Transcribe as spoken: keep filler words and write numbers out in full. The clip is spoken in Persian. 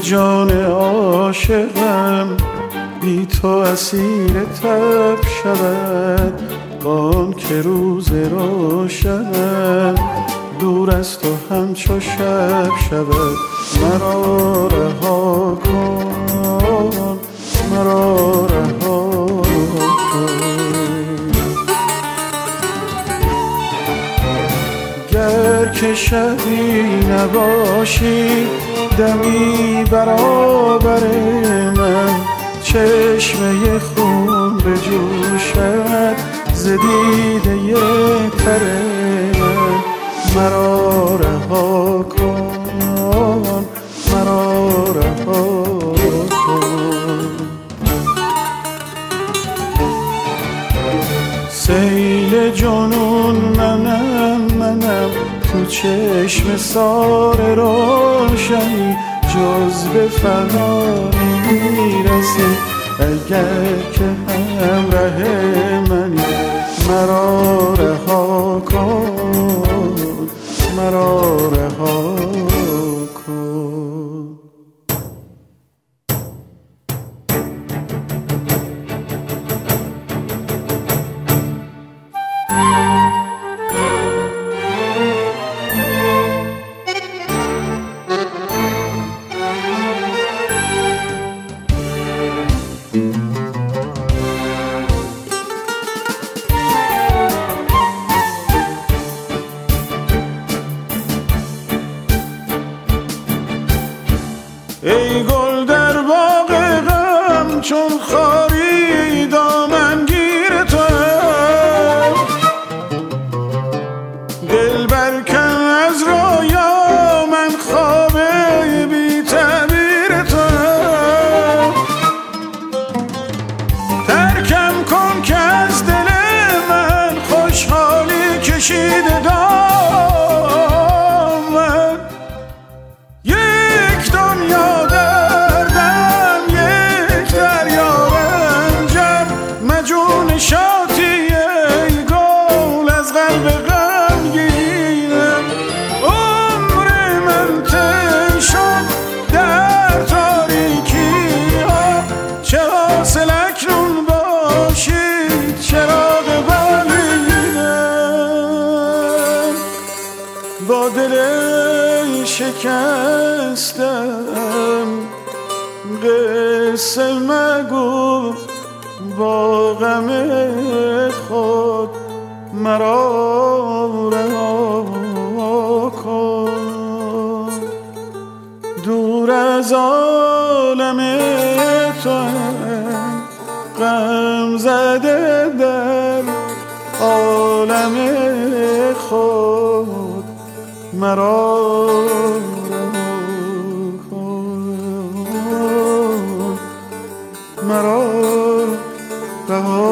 جان عاشقم بی تو اسیر تب شود، بان که روز روشنم دور از تو همچو شب شود. مرا رها کن، مرا رها کن. گر که شبی نباشی دمی برابر من، چشمه خون بجوشد ز دیده تر من. مرا رها کن، مرا رها کن. سیل جنون منم منم تو چشم سار روشنی، جز به فنا نمیرسی اگر که همراه منی. مرا رها کن، مرا رها کن. ای گل در باغ غم چون خاری دامنگیر توام، دل برکن از رویا من خواب بی تعبیر توام. ترکم کن که از دل من خوشحالی کشیده دامن. شاطی ای گل از قلب غمگینم، عمر من تن شد در تاریکی ها. چه حاصل اکنون باشید چراغ بالینم، با دل شکستم قصه مگو، با غم خود مرا رها کن. دور از عالم تو غم زده در عالم خود مرا رها کن، مرا رها